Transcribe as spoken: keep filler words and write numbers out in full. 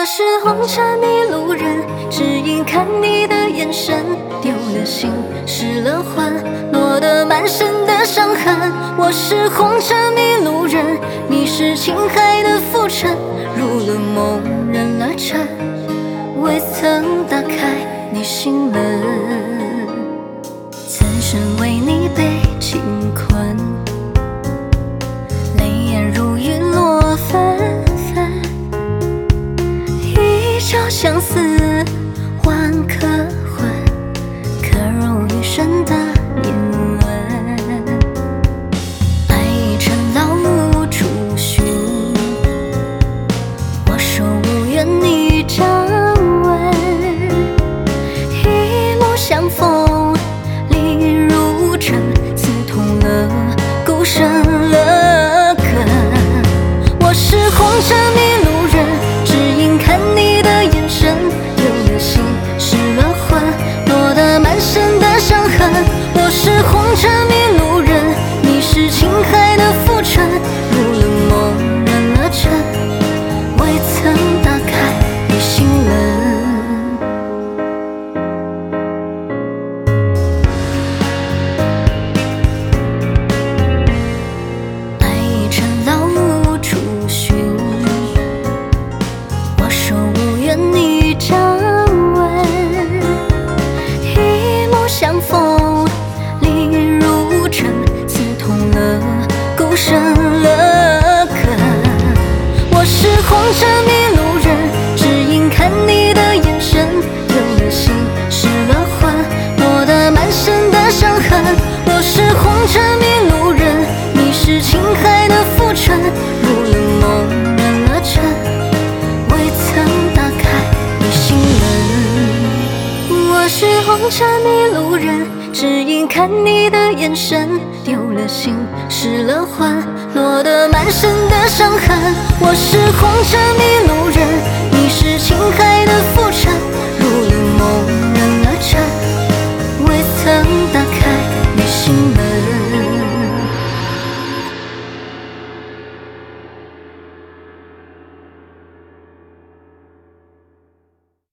我是红尘迷路人，只因看你的眼神，丢了心，失了魂，落得满身的伤痕。我是红尘迷路人，你是情海的浮沉，入了梦，染了尘，未曾打开你心门。此生为你被情困，泪眼如雨落纷纷，一朝相思换颗魂，刻入余生的年轮。爱已成老无处寻，我手无缘你掌纹，一目相逢力如针，刺痛了骨生了根。我是红尘迷路人，只因看你的眼神，丢了心，失了魂，落得满身的伤痕。我是红尘迷路人，你是情海的浮沉，入了梦，染了尘，未曾打开你心门。爱已成老无处寻，我手无缘你掌纹，一目相逢力如针，刺痛了骨生了根。我是红尘迷路人，只因看你的眼神，丢了心，失了魂，落得满身的伤痕。我是红尘迷路人，你是情海的浮沉，入了梦，染了尘，未曾打开你心门。我是红尘迷路人，只因看你的眼神，丢了心，失了魂，落得满身的伤痕。我是红尘迷路人，